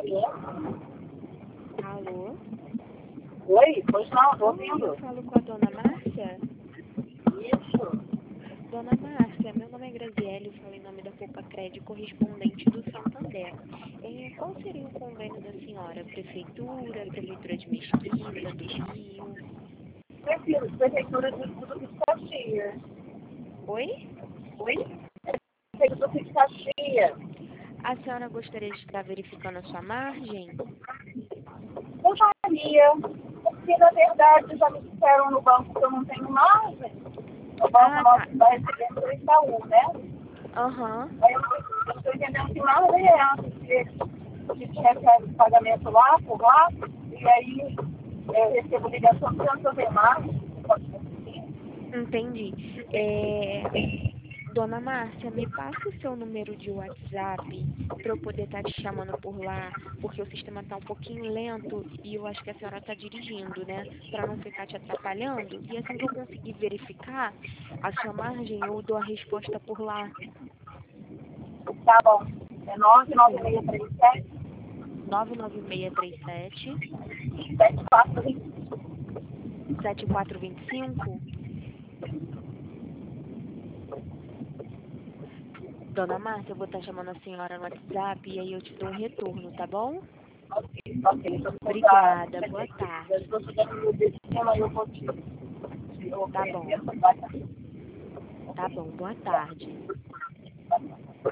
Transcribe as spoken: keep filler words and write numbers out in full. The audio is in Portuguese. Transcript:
Alô? Alô? Oi? Pois não, tô Oi, ouvindo. eu falo com a dona Márcia. Isso. Dona Márcia, meu nome é Graziele, eu falo em nome da Poupa Crédito, correspondente do Santander. É, qual seria o convênio da senhora? Prefeitura, Prefeitura de Mesquita, do Rio? Prefiro, prefeitura de tudo de Caxias. Oi? Oi? Prefeitura de Caxias. A senhora gostaria de estar verificando a sua margem? Gostaria, porque na verdade já me disseram no banco que eu não tenho margem. O banco Ah, tá. nosso vai receber do Itaú, né? Aham. Aí eu eu estou entendendo que margem é essa, porque a gente recebe pagamento lá, por lá, e aí eu recebo ligação dizendo que eu tenho margem. Pode ser assim. Entendi. É, Dona Márcia, me passa o seu número de WhatsApp para eu poder estar te chamando por lá, porque o sistema está um pouquinho lento e eu acho que a senhora está dirigindo, né? Para não ficar te atrapalhando. E assim que eu conseguir verificar a sua margem, eu dou a resposta por lá. Tá bom. É nove nove seis três sete, nove nove seis três sete, sete quatro dois sete quatro dois cinco. Dona Márcia, eu vou estar chamando a senhora no WhatsApp e aí eu te dou um retorno, tá bom? Ok, ok. Então, Obrigada, boa eu tarde. estou chegando no destino e eu vou te te Tá bom, oferecer essa vaga. tá bom, boa tarde.